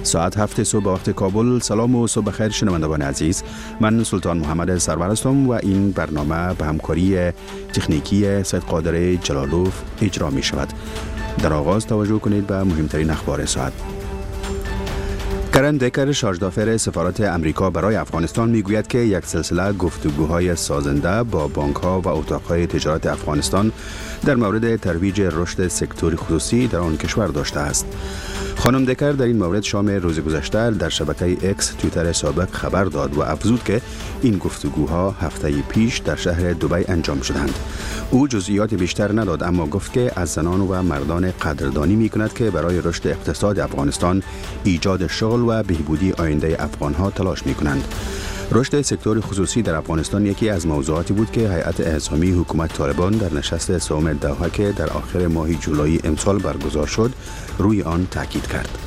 ساعت 7 صبح به وقت کابل. سلام و صبح بخیر شنوندگان عزیز. من سلطان محمد سرور هستم و این برنامه به همکاری تکنیکی سید قادر جلالوف اجرا می شود. در آغاز توجه کنید به مهمترین اخبار ساعت. کرن دکر شارژدافر سفارت امریکا برای افغانستان میگوید که یک سلسله گفتگوهای سازنده با بانک‌ها و اتاق‌های تجارت افغانستان در مورد ترویج رشد سکتور خصوصی در آن کشور داشته است. خانم دکر در این مورد شام روز گذشته در شبکه اکس توییتر سابق خبر داد و افزود که این گفتگوها هفته پیش در شهر دبی انجام شدند. او جزئیات بیشتر نداد، اما گفت که از زنان و مردان قدردانی می‌کند که برای رشد اقتصاد افغانستان، ایجاد شغل و بهبودی آینده افغان‌ها تلاش می‌کنند. رشد سکتور خصوصی در افغانستان یکی از موضوعاتی بود که هیئت اعزامی حکومت طالبان در نشست سوم دوحه که در آخر ماه جولای امسال برگزار شد روی آن تاکید کرد.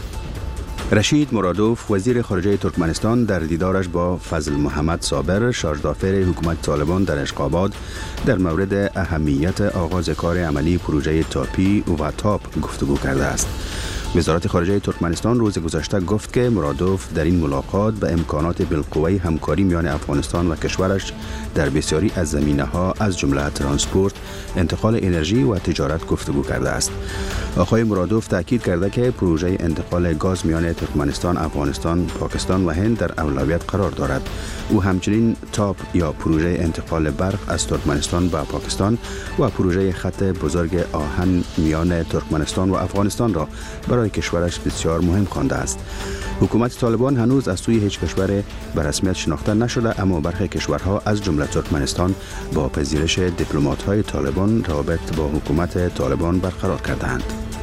رشید مرادوف وزیر خارجه ترکمنستان در دیدارش با فضل محمد صابر شارژدافر حکومت طالبان در اشقاباد در مورد اهمیت آغاز کار عملی پروژه تاپی و تاپ گفتگو کرده است. وزارت خارجه ترکمنستان روز گذشته گفت که مرادوف در این ملاقات به امکانات بالقوه همکاری میان افغانستان و کشورش در بسیاری از زمینه‌ها از جمله ترانسپورت، انتقال انرژی و تجارت گفتگو کرده است. آقای مرادوف تاکید کرده که پروژه انتقال گاز میان ترکمنستان، افغانستان، پاکستان و هند در اولویت قرار دارد. او همچنین تاپ یا پروژه انتقال برق از ترکمنستان به پاکستان و پروژه خط بزرگ آهن میان ترکمنستان و افغانستان را برای کشورش بسیار مهم خوانده است. حکومت طالبان هنوز از سوی هیچ کشور به رسمیت شناخته نشده، اما برخی کشورها از جمله ترکمنستان با پذیرش دیپلمات‌های طالبان رابط با حکومت طالبان برقرار کردند.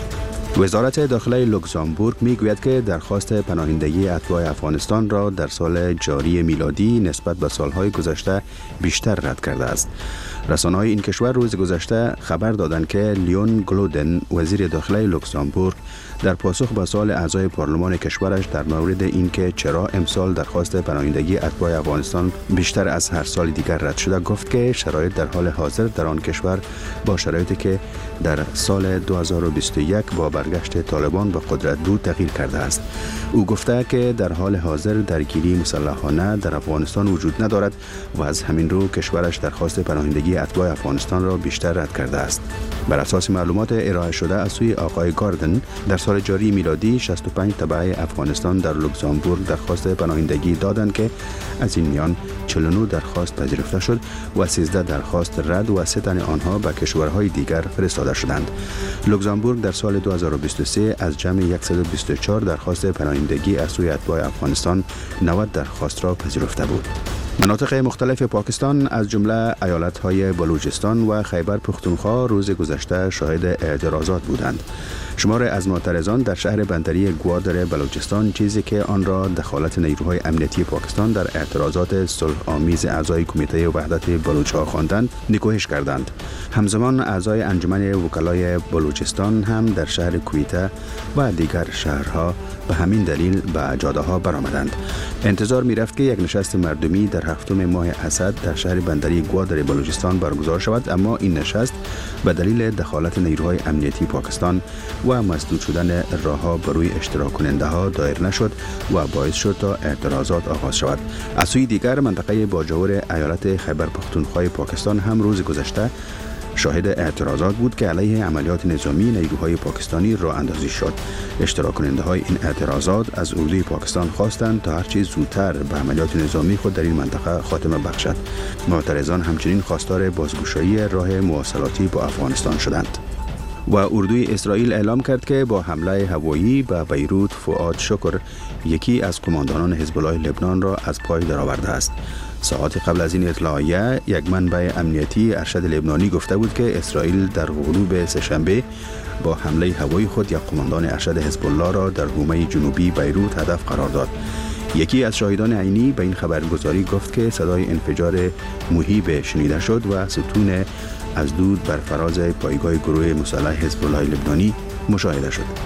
وزارت داخله لوکزامبورگ میگوید که درخواست پناهندگی اتباع افغانستان را در سال جاری میلادی نسبت به سالهای گذشته بیشتر رد کرده است. رسانه‌های این کشور روز گذشته خبر دادند که لیون گلودن وزیر داخله لوکزامبورگ در پاسخ به سوال اعضای پارلمان کشورش در مورد اینکه چرا امسال درخواست پناهندگی اتباع افغانستان بیشتر از هر سال دیگر رد شده، گفت که شرایط در حال حاضر در آن کشور با شرایطی که در سال 2021 با برگشت طالبان به قدرت بود تغییر کرده است. او گفته که در حال حاضر درگیری مسلحانه در افغانستان وجود ندارد و از همین رو کشورش درخواست پناهندگی اتباع افغانستان را بیشتر رد کرده است. بر اساس معلومات ارائه شده از سوی آقای گاردن، در سال جاری میلادی 65 تبع افغانستان در لوکزامبورگ درخواست پناهندگی دادند که از این میان 49 درخواست پذیرفته شد و 13 درخواست رد و 3 تن آنها به کشورهای دیگر فرستاده شدند. لوکزامبورگ در سال 2023 از جمع 124 درخواست پناهندگی از سوی اتباع افغانستان 90 درخواست را پذیرفته بود. مناطق مختلف پاکستان از جمله ایالت‌های بلوچستان و خیبر پختونخوا روز گذشته شاهد اعتراضات بودند. شمار از معترضان در شهر بندری گوادر بلوچستان چیزی که آن را دخالت نیروهای امنیتی پاکستان در اعتراضات صلح‌آمیز اعضای کمیته وحدت بلوچ‌ها خواندند، نکوهش کردند. همزمان اعضای انجمن وکلای بلوچستان هم در شهر کویته و دیگر شهرها به همین دلیل به جاده‌ها برآمدند. انتظار می‌رفت که یک نشست مردمی در هفتم ماه اسد در شهر بندری گوادر بلوچستان برگزار شود، اما این نشست به دلیل دخالت نیروهای امنیتی پاکستان و مسدود شدن راه‌ها بروی اشتراک کننده ها دایر نشد و باعث شد تا اعتراضات آغاز شود. از سوی دیگر منطقه باجور ایالت خیبر پختونخوا پاکستان هم روز گذشته شاهد اعتراضات بود که علیه عملیات نظامی نیروهای پاکستانی راه اندازی شد. اشتراک کننده های این اعتراضات از اردوی پاکستان خواستند تا هرچی زودتر به عملیات نظامی خود در این منطقه خاتمه بخشد. معترضان همچنین خواستار بازگشایی راه مواصلاتی با افغانستان شدند. و اردوی اسرائیل اعلام کرد که با حمله هوایی به بیروت فؤاد شکر یکی از قماندانان حزب الله لبنان را از پای درآورده است. ساعات قبل از این اطلاعیه یک منبع امنیتی ارشد لبنانی گفته بود که اسرائیل در غروب سه‌شنبه با حمله هوایی خود یک قماندان ارشد حزب الله را در حومه جنوبی بیروت هدف قرار داد. یکی از شاهدان عینی به این خبرگزاری گفت که صدای انفجار مهیب شنیده شد و ستون از دود بر فراز پایگاه گروه مسلح حزب الله لبنانی مشاهده شد.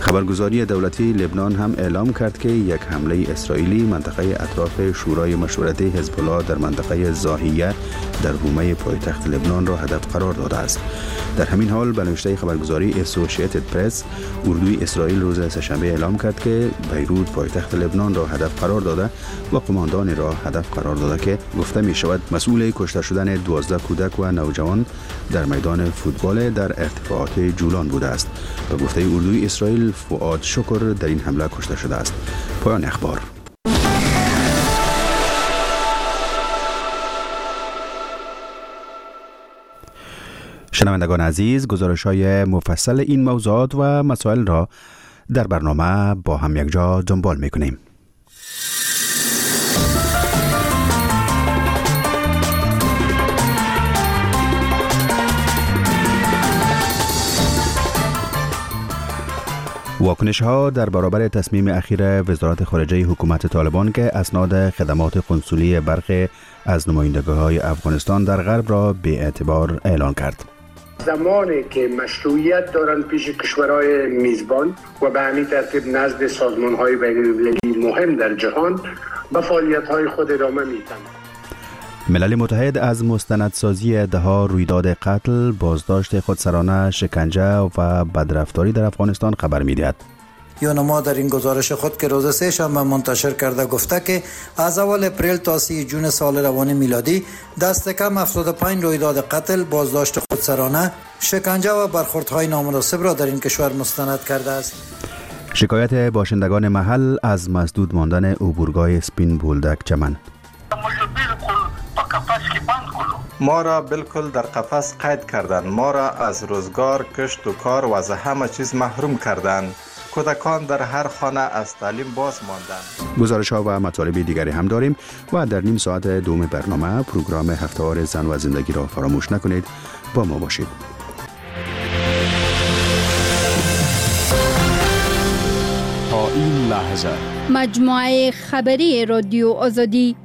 خبرگزاری دولتی لبنان هم اعلام کرد که یک حمله اسرائیلی منطقه اطراف شورای مشورتی حزب الله در منطقه زاهیه در حومه پایتخت لبنان را هدف قرار داده است. در همین حال به نوشته خبرگزاری اسوسییتد پرس، اردوی اسرائیل روز سه‌شنبه اعلام کرد که بیروت پایتخت لبنان را هدف قرار داده و قماندانی را هدف قرار داده که گفته می شود مسئول کشته شدن 12 کودک و نوجوان در میدان فوتبال در ارتفاعات جولان بوده است. به گفته اردوی اسرائیل، فؤاد شکر در این حمله کشته شده است. پایان اخبار. شنوندگان عزیز، گزارش‌های مفصل این موضوعات و مسائل را در برنامه با هم یک جا دنبال می‌کنیم. واکنش‌ها در برابر تصمیم اخیر وزارت خارجه حکومت طالبان که اسناد خدمات قنسولی برخی از نمایندگی‌های افغانستان در غرب را بی‌اعتبار اعلان کرد. زمانی که مشروعیت دارند پیش کشورهای میزبان و به همین ترتیب نزد سازمان‌های بین‌المللی مهم در جهان به فعالیت‌های خود ادامه می‌دهند. ملل متحد از مستندسازی ادعاها رویداد قتل، بازداشت خودسرانه، شکنجه و بدرفتاری در افغانستان خبر می‌دهد. یونما در این گزارش خود که روز سه‌شنبه منتشر کرده گفته که از اول اپریل تا 30 جون سال روان میلادی دست کم 75 رویداد قتل، بازداشت خودسرانه، شکنجه و برخوردهای نامناسب را در این کشور مستند کرده است. شکایت باشندگان محل از مسدود ماندن عبورگاه سپین بولدک چمن. ما را بالکل در قفس قید کردند. ما را از روزگار، کشت و کار و از همه چیز محروم کردند. کودکان در هر خانه از تعلیم باز ماندند. گزارش‌ها و مطالب دیگری هم داریم و در نیم ساعت دوم برنامه پروگرام هفته‌وار زن و زندگی را فراموش نکنید. با ما باشید. تا این لحظه مجموعه خبری رادیو آزادی.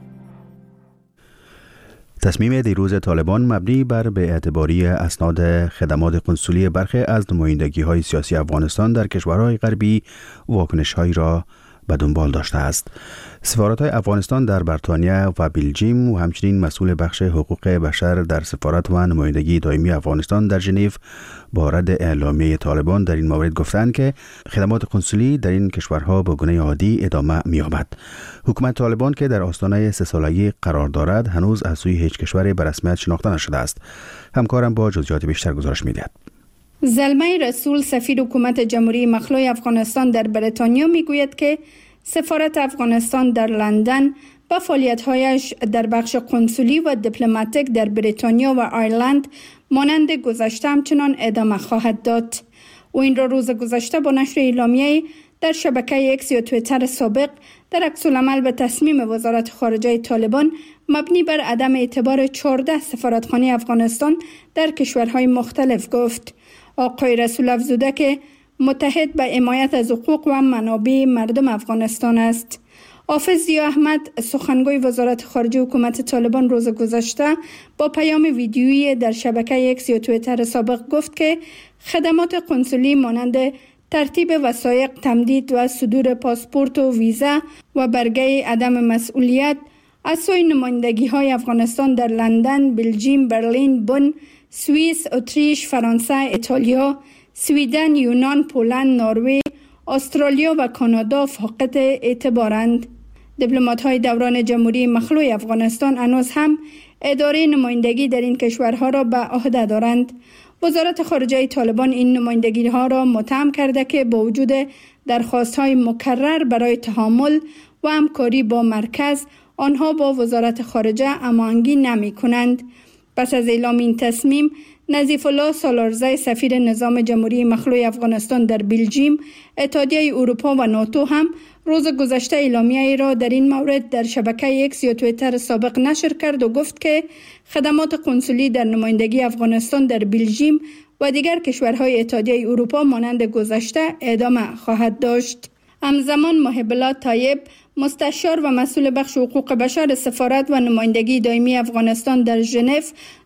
تصمیم دیروز طالبان مبنی بر بی‌اعتباری اسناد خدمات قنسولی برخی از نمایندگی‌های سیاسی افغانستان در کشورهای غربی واکنش‌هایی را به دنبال داشته است. سفارت‌های افغانستان در بریتانیا و بلژیم و همچنین مسئول بخش حقوق بشر در سفارت و نمایندگی دائمی افغانستان در ژنو با رد اعلامیه طالبان در این مورد گفتند که خدمات قنسولی در این کشورها به گونه عادی ادامه می‌یابد. حکومت طالبان که در آستانه 3 سالگی قرار دارد هنوز از سوی هیچ کشوری به رسمیت شناخته نشده است. همکارم با جزئیات بیشتر گزارش می‌دهد. زلمه رسول سفیر حکومت جمهوری مخلوع افغانستان در بریتانیا میگوید که سفارت افغانستان در لندن با فعالیت‌هایش در بخش قنسولی و دیپلماتیک در بریتانیا و آیرلند مانند گذشته همچنان ادامه خواهد داد. او این را روز گذشته با نشر اعلامیه‌ای در شبکه اکس یا توییتر سابق در عکس‌العمل به تصمیم وزارت خارجه طالبان مبنی بر عدم اعتبار 14 سفارتخانه افغانستان در کشورهای مختلف گفت. آقای رسول افزوده که متحد به حمایت از حقوق و منابع مردم افغانستان است. حافظ ضیا احمد سخنگوی وزارت خارجه حکومت طالبان روز گذشته با پیام ویدیویی در شبکه اکس یا توییتر سابق گفت که خدمات قنسولی مانند ترتیب وثایق، تمدید و صدور پاسپورت و ویزا و برگه عدم مسئولیت از سوی نمایندگی‌های افغانستان در لندن، بلژیم، برلین، بن، سوئیس، اتریش، فرانسه، ایتالیا، سویدن، یونان، پولند، نروژ، استرالیا و کانادا فاقد اعتبارند. دیپلمات‌های دوران جمهوری مخلوع افغانستان هنوز هم اداره نمایندگی در این کشورها را به عهده دارند. وزارت خارجه طالبان این نمایندگی‌ها را متهم کرده که با وجود درخواست‌های مکرر برای تعامل و همکاری با مرکز، آنها با وزارت خارجه هماهنگی نمی‌کنند. پس از اعلام این تصمیم، نظیف الله سالارزی سفیر نظام جمهوری مخلوع افغانستان در بلژیم، اتحادیه اروپا و ناتو هم روز گذشته اعلامیه‌ای را در این مورد در شبکه اکس یا توییتر سابق نشر کرد و گفت که خدمات قنسولی در نمایندگی افغانستان در بلژیم و دیگر کشورهای اتحادیه اروپا مانند گذشته ادامه خواهد داشت. همزمان محب الله طیب، مستشار و مسئول بخش حقوق بشر سفارت و نمایندگی دائمی افغانستان در ژنو،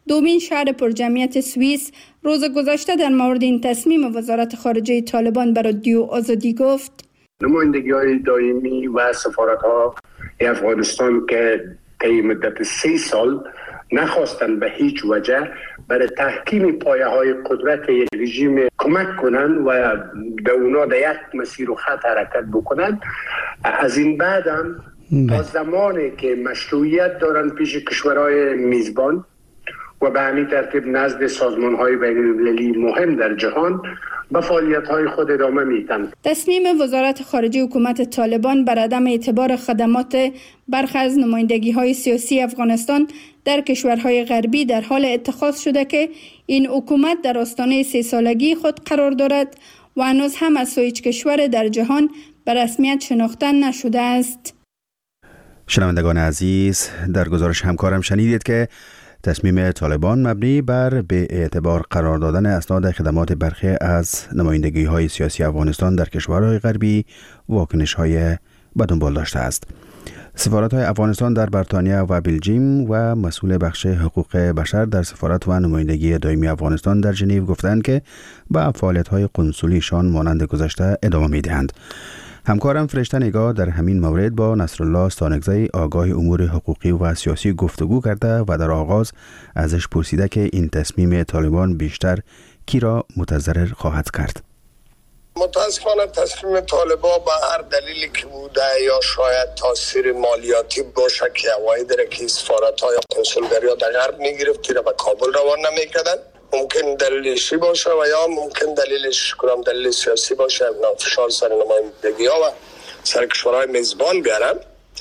دومین شهر پرجمعیت سوئیس، روز گذشته در مورد این تصمیم وزارت خارجه طالبان بر رادیو آزادی گفت: نمایندگی‌های دائمی و سفارت‌ها افغانستان که طی مدت 3 سال نخواستند به هیچ وجه برای تحکیم پایه‌های قدرت یک رژیم کمک کنند و به اونا در یک مسیر و خط حرکت بکنند، از این بعد هم تا زمانی که مشروعیت دارند پیش کشورهای میزبان و به همین ترتیب نزد سازمان‌های بین‌المللی مهم در جهان به فعالیت‌های خود ادامه میدن. تصمیم وزارت خارجه حکومت طالبان بر عدم اعتبار خدمات برخی از نمایندگی‌های سیاسی افغانستان در کشورهای غربی در حال اتخاذ شده که این حکومت در آستانه 3 سالگی خود قرار دارد و هنوز هم از هیچ کشور در جهان به رسمیت شناخته نشده است. شنوندگان عزیز، در گزارش همکارم شنیدید که تصمیم طالبان مبنی بر به اعتبار قرار دادن اسناد خدمات برخی از نمایندگی‌های سیاسی افغانستان در کشورهای غربی واکنش‌های به دنبال داشته است. سفارت‌های افغانستان در بریتانیا و بلژیم و مسئول بخش حقوق بشر در سفارت و نمایندگی دائمی افغانستان در ژنو گفتند که به فعالیت‌های قنسولیشان مانند گذشته ادامه می‌دهند. همکارم فرشته نگاه در همین مورد با نصرالله ستانکزی آگاه امور حقوقی و سیاسی گفتگو کرده و در آغاز ازش پرسیده که این تصمیم طالبان بیشتر کی را متضرر خواهد کرد. متاسفانه تصمیم طالبان به هر دلیلی که بوده یا شاید تاثیر مالیاتی باشه که اوایل داره که سفارت‌ها یا کنسولگری‌ها در غرب می‌گرفت را به کابل روان نمی‌کردند. ممکن دلیلشی باشه و یا ممکن دلیلش دلیل سیاسی باشه، فشار سر نمایندگی‌ها و سر کشورهای میزبان بیارن.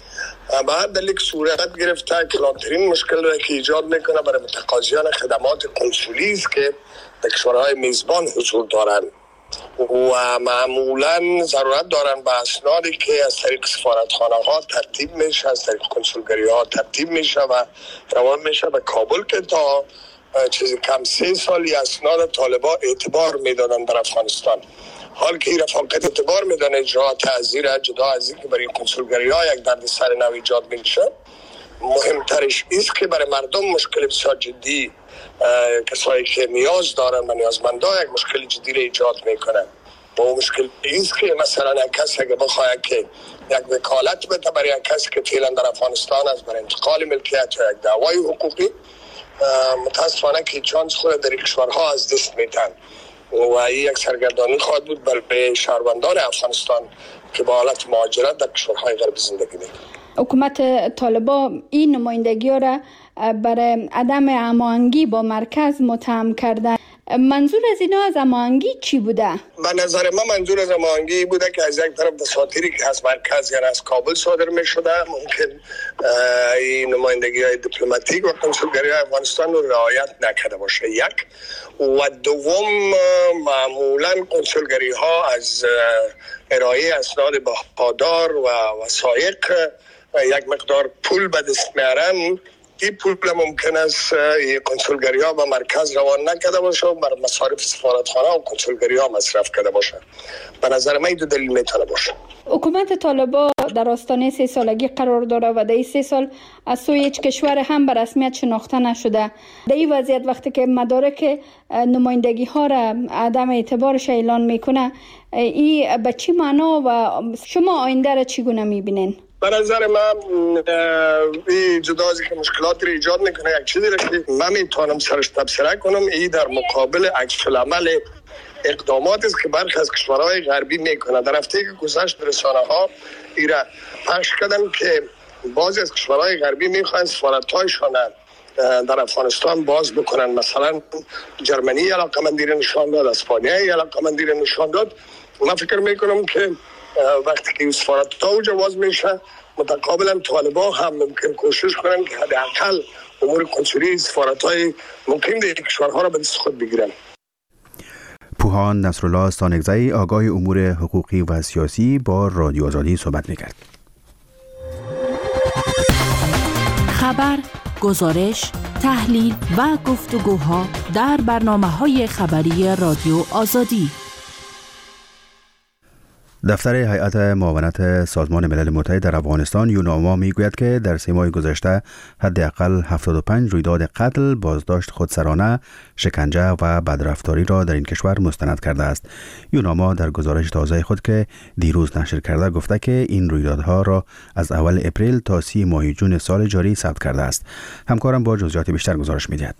به هر دلیل صورت گرفته کلانترین مشکل را که ایجاد میکنه برای متقاضیان خدمات کنسولی است که در کشورهای میزبان حضور دارند و معمولا ضرورت دارن به اسنادی که از طریق سفارتخانه ها ترتیب میشه، از طریق کنسولگری ها ترتیب میشه و روان میشه به کابل که تا چیزی کم 3 سالی اسناد طالبان اعتبار میدادن در افغانستان. حال که این رفاقت اعتبار میدن اجرا تعزیر جدا از این که برای کنسولگری ها یک دردسر نو ایجاد میشه، مهمترش است که برای مردم مشکل بسیار جدی، کسایی که نیاز دارن و نیازمندا یک مشکل جدی را ایجاد میکنن. با اون مشکل است که مثلا یک کسی اگه بخواد که یک وکالت بده برای یک کسی که فعلا در افغانستان است برای انتقال ملکیت یا یک دعوای حقوقی، متاسفانه که چانس خود در کشورها از دست میدن و این یک سرگردانی خواهد بود برای شهروندان افغانستان که با حالت مهاجرت در کشورهای غربی زندگی میکنند. حکومت طالبان این نمایندگی‌ها را برای عدم هماهنگی با مرکز متهم کرده. منظور از اینا از هماهنگی چی بوده؟ به نظر من منظور از هماهنگی بوده که از یک طرف دساتیری که از مرکز یعنی از کابل صادر می شده ممکن این نمایندگی‌های دیپلماتیک و کنسولگری افغانستان رو رعایت نکرده باشه، یک. و دوم معمولا کنسولگری ها از ارائه اسناد بهادار و وثایق یک مقدار پول به دست میارن. این پول ممکن است کنسولگری ها به مرکز روان نکرده باشه و بر مصارف سفارتخانه و کنسولگری ها مصرف کرده باشه. به نظر من این دو دلیل میتونه باشه. حکومت طالبان در آستانه 3 سالگی قرار داره و در این 3 سال از سوی هیچ کشور هم به رسمیت شناخته نشده. در این وضعیت وقتی که مدارک نمایندگی ها را عدم اعتبارش اعلان میکنه، این به چی معنا و شما آینده را چگونه میبینین؟ به نظر من این جدا از که مشکلات رو ایجاد میکنه، یک چیزی را که من میتونم سرش تبصره کنم، این در مقابل عکس العمل اقداماتی است که برخی از کشورهای غربی میکنه. در هفته که گذشت رسانه‌ها این را پخش کردن که بعضی از کشورهای غربی میخوان سفارت‌هایشان در افغانستان باز بکنن. مثلا جرمنی علاقه‌مندی را نشان داد، اسپانیا علاقه‌مندی را نشان داد. من فکر میکنم که وقتی که سفارت‌ها اوجا باز میشه، متقابلا طالبان هم ممکن کوشش کنن که حداقل امور کنسولی سفارت‌های ممکن در کشورها را به دست خود بگیرن. پوهان نصرالله ستانکزی آگاه امور حقوقی و سیاسی با رادیو آزادی صحبت می‌کرد. خبر، گزارش، تحلیل و گفتگوها در برنامه‌های خبری رادیو آزادی. دفتر هیئت معاونت سازمان ملل متحد در افغانستان یوناما میگوید که در 3 ماه گذشته حداقل 75 رویداد قتل، بازداشت خودسرانه، شکنجه و بدرفتاری را در این کشور مستند کرده است. یوناما در گزارش تازه خود که دیروز نشر کرده گفته که این رویدادها را از اول اپریل تا 30 ماه جون سال جاری ثبت کرده است. همکارم با جزئیات بیشتر گزارش می‌دهد.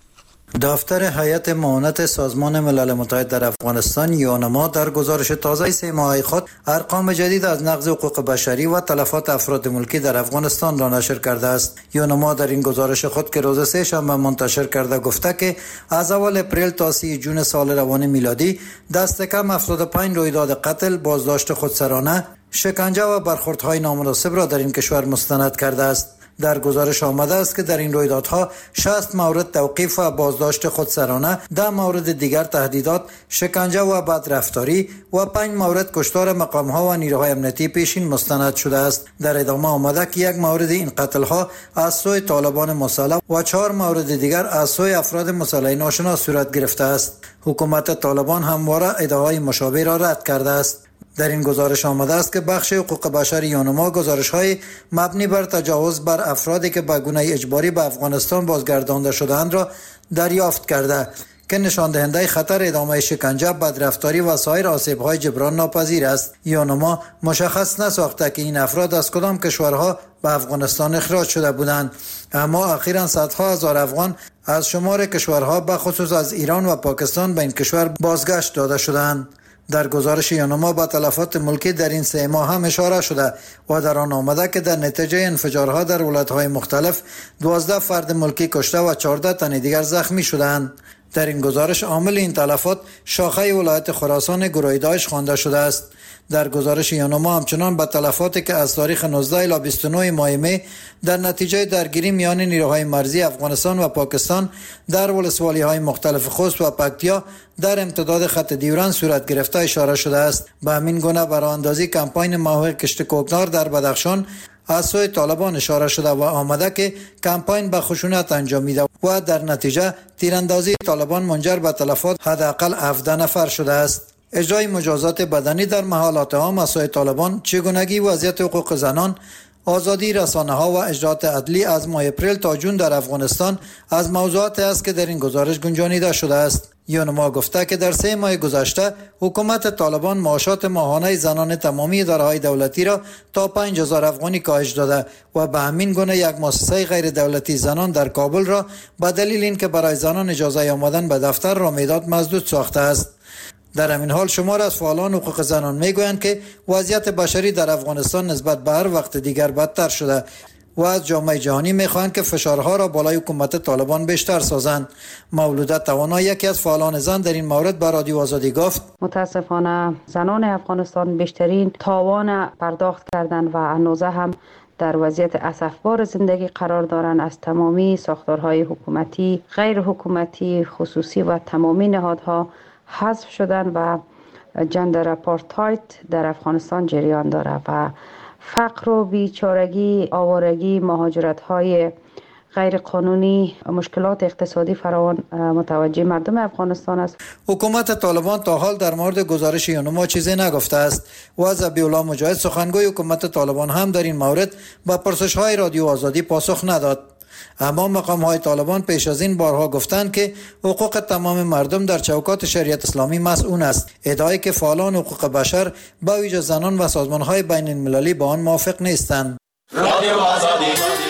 دفتر هیئت معاونت سازمان ملل متحد در افغانستان یوناما در گزارش تازه 3 ماهه خود ارقام جدید از نقض حقوق بشری و تلفات افراد ملکی در افغانستان را نشر کرده است. یوناما در این گزارش خود که روز 3 شنبه منتشر کرده گفته که از اول اپریل تا 30 جون سال روان میلادی دست کم 75 رویداد قتل، بازداشت خودسرانه، شکنجه و برخوردهای نامناسب را در این کشور مستند کرده است. در گزارش آمده است که در این رویدادها 60 مورد توقیف و بازداشت خودسرانه، 10 مورد دیگر تهدیدات، شکنجه و بدرفتاری و 5 مورد کشتار مقام‌ها و نیروهای امنیتی پیشین مستند شده است. در ادامه آمده که 1 مورد این قتل‌ها از سوی طالبان مسلح و 4 مورد دیگر از سوی افراد مسلح ناشناس صورت گرفته است. حکومت طالبان همواره ادعاهای مشابه را رد کرده است. در این گزارش آمده است که بخش حقوق بشر یوناما گزارش‌های مبنی بر تجاوز بر افرادی که به گونه اجباری به افغانستان بازگردانده شده‌اند را دریافت کرده که نشان دهنده خطر ادامه شکنجه، بدرفتاری و سایر آسیب‌های جبران ناپذیر است. یوناما مشخص نساخته که این افراد از کدام کشورها به افغانستان اخراج شده بودند، اما اخیراً صدها هزار افغان از شمار کشورها به خصوص از ایران و پاکستان به این کشور بازگشت داده شدند. در گزارش یوناما به تلفات ملکی در این 3 ماه هم اشاره شده و در آن آمده که در نتیجه انفجارها در ولایت‌های مختلف 12 فرد ملکی کشته و 14 تن دیگر زخمی شدند. در این گزارش عامل این تلفات شاخه ولایت خراسان گروه داعش خوانده شده است. در گزارش یوناما همچنان به تلفاتی که از تاریخ 19 الی 29 ماه می در نتیجه درگیری میان نیروهای مرزی افغانستان و پاکستان در ولسوالی‌های مختلف خوست و پکتیا در امتداد خط دیورند صورت گرفته اشاره شده است. به همین گونه براندازی کمپاین محو کشت کوکنار در بدخشان از سوی طالبان اشاره شده و آمده که کمپاین به خشونت انجامیده و در نتیجه تیراندازی طالبان منجر به تلفات حداقل 17 نفر شده است. اجرای مجازات بدنی در محلات عام از سوی طالبان، چگونگی وضعیت حقوق زنان، آزادی رسانه‌ها و اجرات عدلی از ماه اپریل تا جون در افغانستان از موضوعاتی است که در این گزارش گنجانیده شده است. یوناما گفته که در 3 ماه گذشته حکومت طالبان معاشات ماهانه زنان تمامی اداره‌های دولتی را تا 5000 افغانی کاهش داده و به همین گونه یک مؤسسه غیر دولتی زنان در کابل را به دلیل اینکه برای زنان اجازه آمدن به دفتر را میداد مسدود ساخته است. در همین حال شمار از فعالان حقوق زنان میگویند که وضعیت بشری در افغانستان نسبت به هر وقت دیگر بدتر شده و از جامعه جهانی میخواهند که فشارها را بالای حکومت طالبان بیشتر سازند. مولوده توانا یکی از فعالان زن در این مورد به رادیو آزادی گفت: متاسفانه زنان افغانستان بیشترین تاوان پرداخت کردند و هنوز هم در وضعیت اسفبار زندگی قرار دارند. از تمامی ساختارهای حکومتی، غیر حکومتی، خصوصی و تمامی نهادها حذف شدن و جندر اپارتاید در افغانستان جریان داره و فقر و بیچارگی، آوارگی، مهاجرت‌های غیر قانونی، مشکلات اقتصادی فراوان متوجه مردم افغانستان است. حکومت طالبان تا حال در مورد گزارش یوناما چیزی نگفته است و ذبیح الله مجاهد سخنگوی حکومت طالبان هم در این مورد با پرسش‌های رادیو آزادی پاسخ نداد. اما مقام‌های طالبان پیش از این بارها گفتند که حقوق تمام مردم در چوکات شریعت اسلامی مسئول است. ادعایی که فعالان حقوق بشر با ویژه زنان و سازمان‌های بین‌المللی با آن موافق نیستند. رادیو آزادی.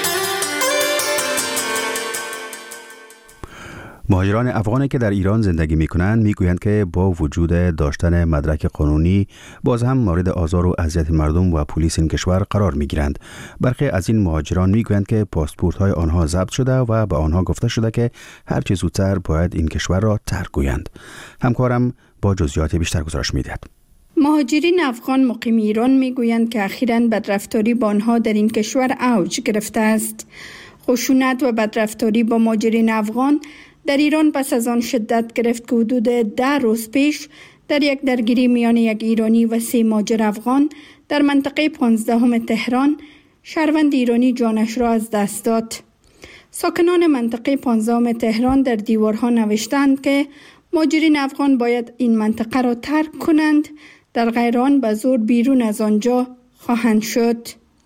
مهاجران افغانی که در ایران زندگی می‌کنند می‌گویند که با وجود داشتن مدرک قانونی باز هم مورد آزار و اذیت مردم و پلیس این کشور قرار می‌گیرند. برخی از این مهاجران می‌گویند که پاسپورت‌های آنها ضبط شده و به آنها گفته شده که هر چه زودتر باید این کشور را ترک گویند. همکارم با جزئیات بیشتر گزارش می‌دهد. مهاجرین افغان مقیم ایران می‌گویند که اخیراً بدرفتاری با آنها در این کشور اوج گرفته است. خشونت و بدرفتاری با مهاجرین افغان در ایران پس از آن شدت گرفت که حدود 10 روز پیش در یک درگیری میان یک ایرانی و 3 مهاجر افغان در منطقه 15 تهران شهروند ایرانی جانش را از دست داد. ساکنان منطقه 15 تهران در دیوارها نوشتند که مهاجرین افغان باید این منطقه را ترک کنند در غیر آن به زور بیرون از آنجا خواهند شد.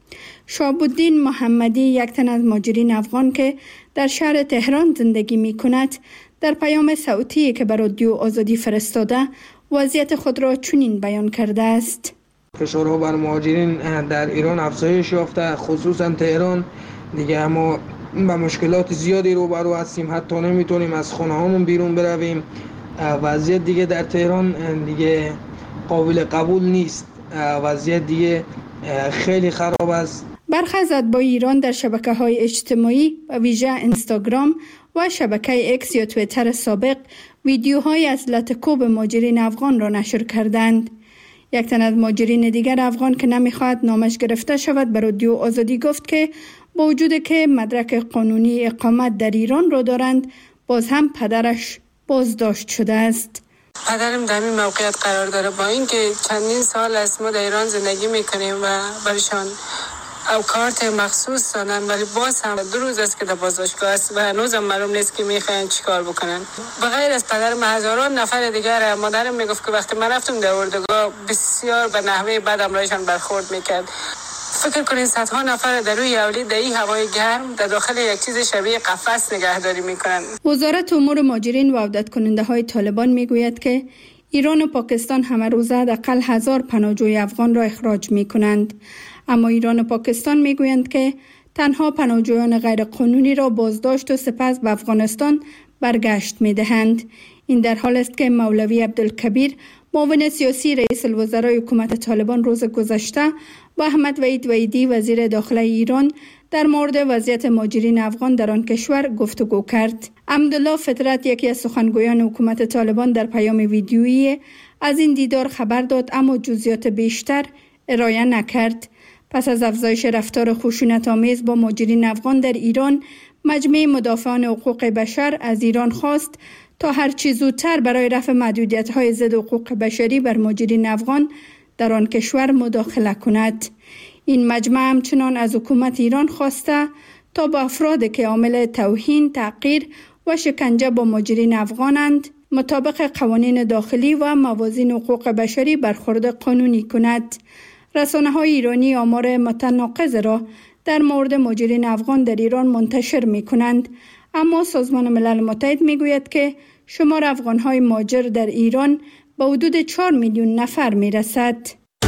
شهاب‌الدین محمدی، یک تن از مهاجرین افغان که در شهر تهران زندگی می کند، در پیام صوتی که به رادیو آزادی فرستاده وضعیت خود را چنین بیان کرده است. فشارها بر مهاجرین در ایران افزایش یافته، خصوصا تهران دیگه ما با مشکلات زیادی روبرو هستیم، حتی نمیتونیم از خانه هامون بیرون برویم. وضعیت دیگه در تهران دیگه قابل قبول نیست، وضعیت دیگه خیلی خراب است. برخی از اتباع ایران در شبکه‌های اجتماعی و ویژه اینستاگرام و شبکه اکس یا توییتر سابق ویدیوهای از لطکوب مهاجرین افغان را نشر کردند. یک تن از مهاجرین دیگر افغان که نمیخواهد نامش گرفته شود به رادیو آزادی گفت که با وجود که مدرک قانونی اقامت در ایران را دارند، باز هم پدرش بازداشت شده است. پدرم در این موقعیت قرار داره، با اینکه چندین سال است ما در ایران زندگی میکنیم و برشان او کارت مخصوص دادن، ولی باز هم 2 روز است که در بازداشتگاه است و هنوزم معلوم نیست که میخواین چیکار بکنن. بغیر از پدرم هزاران نفر دیگر، مادرم میگفت که وقتی من رفتم در اردوگاه بسیار به نحوه بد همراهشان برخورد میکرد. فکر کنین صدها نفر در روی اولی در این هوای گرم در داخل یک چیز شبیه قفس نگهداری میکنن. وزارت امور مهاجرین و عودت کننده های طالبان میگوید که ایران و پاکستان همه روزه حداقل 1000 پناهجوی افغان را اخراج میکنند. اما ایران و پاکستان میگویند که تنها پناهجویان غیر قانونی را بازداشت و سپس به افغانستان برگشت میدهند. این در حال است که مولوی عبدالکبیر، معاون سیاسی رئیس الوزرای حکومت طالبان، روز گذشته با احمد وحید وحیدی وزیر داخله ایران در مورد وضعیت مهاجرین افغان در آن کشور گفتگو کرد. عبدالله فطرت، یکی از سخنگویان حکومت طالبان، در پیام ویدیویی از این دیدار خبر داد اما جزئیات بیشتر ارائه نکرد. پس از افزایش رفتار خشونت‌آمیز با مهاجرین افغان در ایران، مجمع مدافعان حقوق بشر از ایران خواست تا هر چه زودتر برای رفع محدودیت‌های ضد حقوق بشری بر مهاجرین افغان در آن کشور مداخله کند. این مجمع همچنان از حکومت ایران خواسته تا با افرادی که عامل توهین، تحقیر و شکنجه با مهاجرین افغانند مطابق قوانین داخلی و موازین حقوق بشری برخورد قانونی کند. رسانه‌های ایرانی آمار متناقض را در مورد مهاجرین افغان در ایران منتشر می‌کنند، اما سازمان ملل متحد می‌گوید که شمار افغان‌های مهاجر در ایران به حدود 4 میلیون نفر می‌رسد.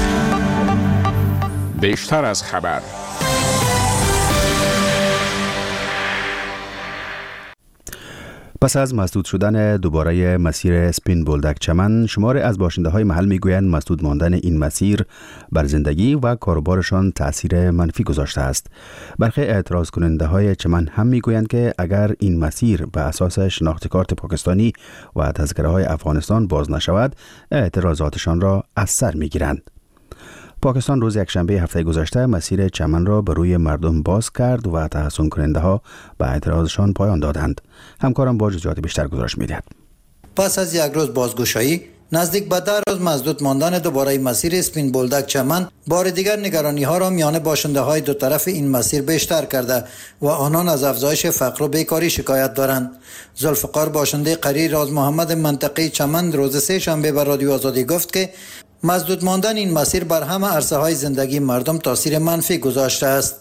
بیشتر از خبر. پس از مسدود شدن دوباره مسیر سپین بولدک چمن، شمار از باشنده های محل میگویند مسدود ماندن این مسیر بر زندگی و کاروبارشان تأثیر منفی گذاشته است. برخی اعتراض کننده های چمن هم میگویند که اگر این مسیر به اساس شناخت کارت پاکستانی و تذکره های افغانستان باز نشود، اعتراضاتشان را از سر میگیرند. پاکستان روز یکشنبه هفته گذشته مسیر چمن را به روی مردم باز کرد و تحسن کننده ها به اعتراضشان پایان دادند. همکارم با جزئیات بیشتر گزارش می‌دهد. پس از یک روز بازگشایی، نزدیک به 10 روز مسدود ماندن دوباره مسیر سپین بولدک چمن، بار دیگر نگرانی ها را میان باشنده های دو طرف این مسیر بیشتر کرده و آنان از افزایش فقر و بیکاری شکایت دارند. ذوالفقار، باشنده قری راز محمد منطقه چمن، روز سه شنبه به رادیو آزادی گفت که مسدود ماندن این مسیر بر همه عرصه های زندگی مردم تاثیر منفی گذاشته است.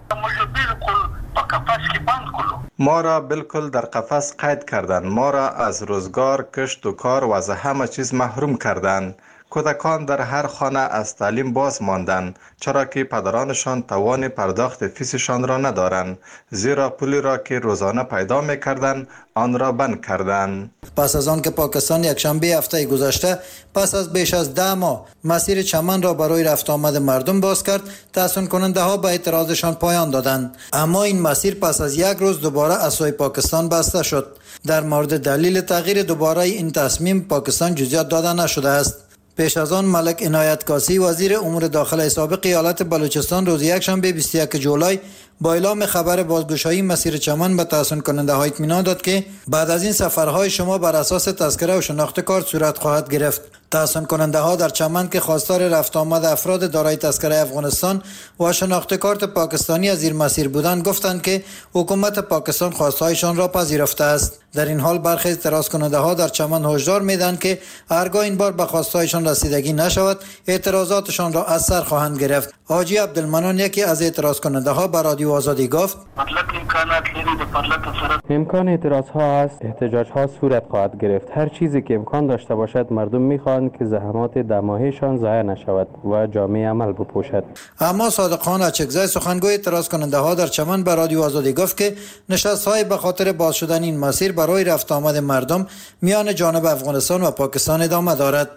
ما را بالکل در قفس قید کردند. ما را از روزگار، کشت و کار و از همه چیز محروم کردند. کودکان در هر خانه از تعلیم باز ماندند، چرا که پدرانشان توان پرداخت فیسشان را ندارند، زیرا پولی را که روزانه پیدا می‌کردند آن را بند کردند. پس از آن که پاکستان یک شنبه هفته گذشته پس از بیش از 10 ماه مسیر چمن را برای رفت آمد مردم باز کرد، تحسن کننده ها به اعتراضشان پایان دادند. اما این مسیر پس از یک روز دوباره از سوی پاکستان بسته شد. در مورد دلیل تغییر دوباره این تصمیم پاکستان جزئیات داده نشده است. پیش از آن ملک عنایت کاسی، وزیر امور داخله سابق ایالت بلوچستان، روز یکشنبه 21 جولای با اعلام خبر بازگشایی مسیر چمن به تحسین کننده ها اطمینان داد که بعد از این سفرهای شما بر اساس تذکره و شناخت کارت صورت خواهد گرفت. تحسین کننده ها در چمن که خواستار رفت آمد افراد دارای تذکره افغانستان و شناخت کارت پاکستانی از زیر مسیر بودند گفتند که حکومت پاکستان خواستهایشان را پذیرفته است. در این حال برخی اعتراض کننده ها در چمن هشدار میدهند که هرگاه این بار به خواستهایشان رسیدگی نشود اعتراضاتشان را از سر خواهند گرفت. حاجی عبدالمنان یکی از اعتراض کننده ها به رادیو آزادی گفت امکان اعتراض ها است، احتجاج ها صورت خواهد گرفت. هر چیزی که امکان داشته باشد مردم میخواهند که زحمات دماهیشان ضایع نشود و جامعه عمل بپوشد. اما صادق خان اچکزی سخنگوی اعتراض کننده ها در چمن به رادیو آزادی گفت که نشست های به خاطر باز شدن این مسیر برای رفت آمد مردم میان جانب افغانستان و پاکستان ادامه دارد.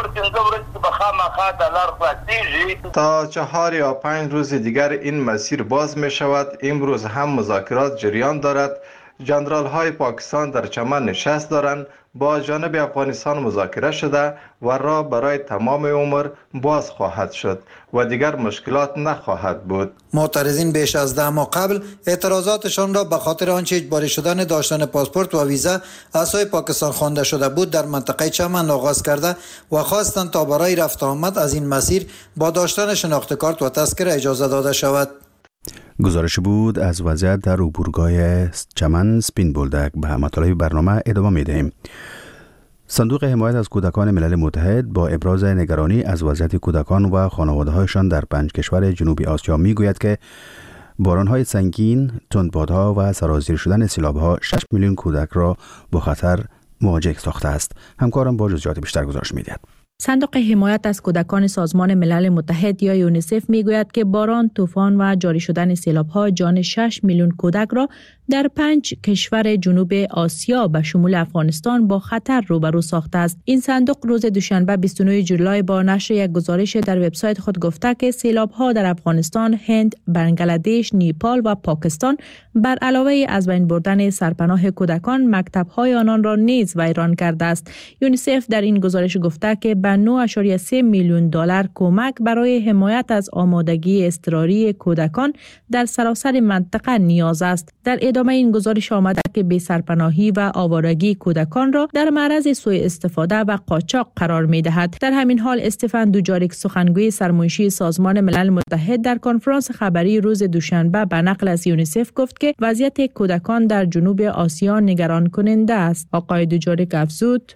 تا 4 یا 5 روز دیگر این مسیر باز می شود. امروز هم مذاکرات جریان دارد. جنرال های پاکستان در چمن نشست دارند. با جانب افغانستان مذاکره شده و راه برای تمام عمر باز خواهد شد و دیگر مشکلات نخواهد بود. معترضین بیش از 10 ماه قبل اعتراضاتشان را به خاطر آنچه اجباری شدن داشتن پاسپورت و ویزا از سوی پاکستان خوانده شده بود در منطقه چمن آغاز کرده و خواستند تا برای رفت آمد از این مسیر با داشتن شناخت کارت و تذکره اجازه داده شود. گزارش بود از وضعیت در عبورگاه چمن سپین بولدک. به مطالب برنامه ادامه می‌دهیم. صندوق حمایت از کودکان ملل متحد با ابراز نگرانی از وضعیت کودکان و خانواده‌هایشان در 5 کشور جنوبی آسیا میگوید که باران‌های سنگین، تندبادها و سرازیر شدن سیلاب‌ها 6 میلیون کودک را با خطر مواجه ساخته است. همکارم با جزئیات بیشتر گزارش می‌دهد. صندوق حمایت از کودکان سازمان ملل متحد یا یونیسف میگوید که باران، طوفان و جاری شدن سیلاب‌ها جان 6 میلیون کودک را در 5 کشور جنوب آسیا به شمول افغانستان با خطر روبرو ساخته است. این صندوق روز دوشنبه 29 جولای با نشر یک گزارش در وبسایت خود گفته که سیلاب‌ها در افغانستان، هند، بنگلادش، نیپال و پاکستان بر علاوه از بین بردن سرپناه کودکان، مکتب‌های آنان را نیز ویران کرده است. یونیسف در این گزارش گفته که 9.3 میلیون دلار کمک برای حمایت از آمادگی اضطراری کودکان در سراسر منطقه نیاز است. در ادامه این گزارش آمده که بی سرپناهی و آوارگی کودکان را در معرض سوء استفاده و قاچاق قرار می دهد. در همین حال استفان دوجاریک سخنگوی سرمنشی سازمان ملل متحد در کنفرانس خبری روز دوشنبه به نقل از یونیسف گفت که وضعیت کودکان در جنوب آسیا نگران کننده است. آقای دوجاریک افزود: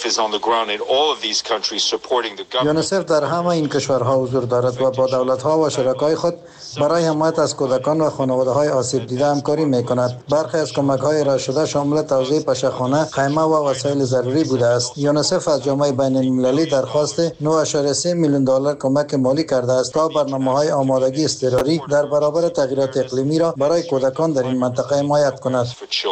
یونیسف در همه این کشورها حضور دارد و با دولت‌ها و شرکای خود برای حمایت از کودکان و خانواده‌های آسیب دیده همکاری می‌کند. برخی از کمک‌های ارائه شده شامل توزیع پشه‌خانه، خیمه و وسایل ضروری بوده است. یونیسف از جامعه بین‌المللی درخواست 9.3 میلیون دلار کمک مالی کرده است تا برنامه‌های آمادگی اضطراری در برابر تغییرات اقلیمی را برای کودکان در این منطقه حمایت کند.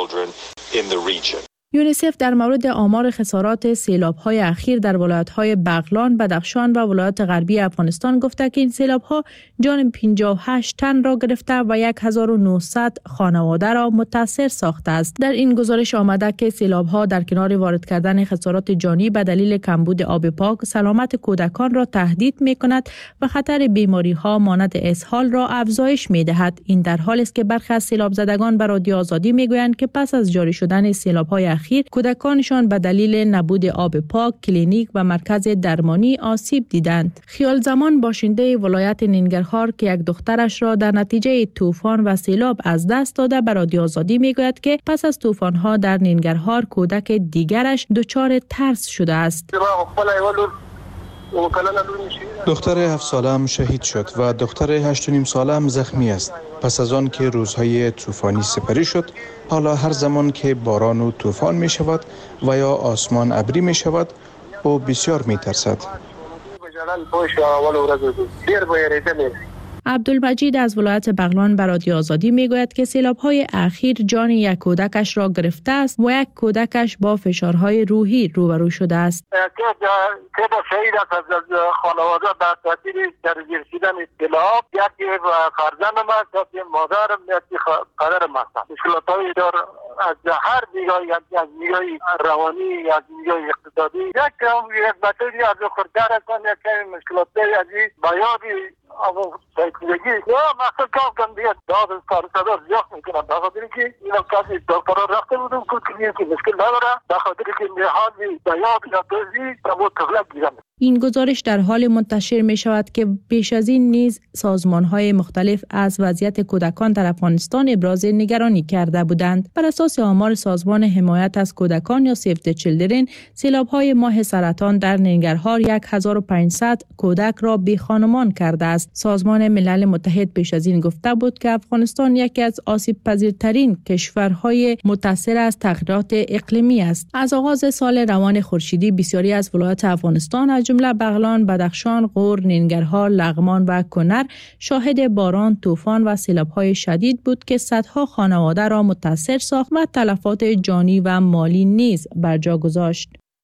یونیسف در مورد آمار خسارات سیلاب‌های اخیر در ولایت‌های بغلان، بدخشان و ولایت غربی افغانستان گفته که این سیلاب‌ها جان 58 تن را گرفته و 1900 خانواده را متاثر ساخته است. در این گزارش آمده که سیلاب‌ها در کنار وارد کردن خسارات جانی به دلیل کمبود آب پاک، سلامت کودکان را تهدید می‌کند و خطر بیماری‌ها مانند اسهال را افزایش می‌دهد. این در حالی است که برخی از سیلاب زدگان به رادیو آزادی می‌گویند که پس از جاری شدن سیلاب‌های اخیر کودکانشان به دلیل نبود آب پاک، کلینیک و مرکز درمانی آسیب دیدند. خیال زمان باشنده ولایت ننگرهار که یک دخترش را در نتیجه طوفان و سیلاب از دست داده به رادیو آزادی میگوید که پس از طوفان‌ها در ننگرهار کودک دیگرش دچار ترس شده است. دختر 7 ساله‌ام شهید شد و دختر 8.5 ساله‌ام زخمی است. پس از آن که روزهای طوفانی سپری شد، حالا هر زمان که باران و طوفان می شود و یا آسمان ابری می شود، او بسیار می ترسد. عبدالمجید از ولایت بغلان به رادیو آزادی میگوید که سیلاب‌های اخیر جان یک کودکش را گرفته است و یک کودکش با فشارهای روحی روبرو شده است. که با شهید از خانواده در تاثیر درگیر شدن سیلاب، یکی فرزندم است، یکی مادرم، یکی پدرم هستم. مشکلات‌هایی دار از هر دیگه، از دیگه روانی، از دیگه اقتصادی. یک بچه از خردتر هستن، یک مشکلات از بیابی اما سیکلگی یا مثلا کام دیگه داد سرصدا زیاد میکنن بخاطر که اینا کسی دکترا رفته بودن که مشکل نداره بخاطر که نهاد بیات یا توزیع و تغلق گیرن. این گزارش در حال منتشر می شود که بیش از این نیز سازمان‌های مختلف از وضعیت کودکان در افغانستان ابراز نگرانی کرده بودند. بر اساس آمار سازمان حمایت از کودکان یا سیو دی چیلدرن، سیلاب‌های ماه سرطان در ننگرهار 1500 کودک را بی‌خانمان کرده است. سازمان ملل متحد پیش از این گفته بود که افغانستان یکی از آسیب‌پذیرترین کشورهای متاثر از تغییرات اقلیمی است. از آغاز سال روان خورشیدی بسیاری از ولایات افغانستان از جمله بغلان، بدخشان، غور، ننگرهار، لغمان و کنر شاهد باران، طوفان و سیلاب‌های شدید بود که صدها خانواده را متاثر ساخت و تلفات جانی و مالی نیز بر جا گذاشت.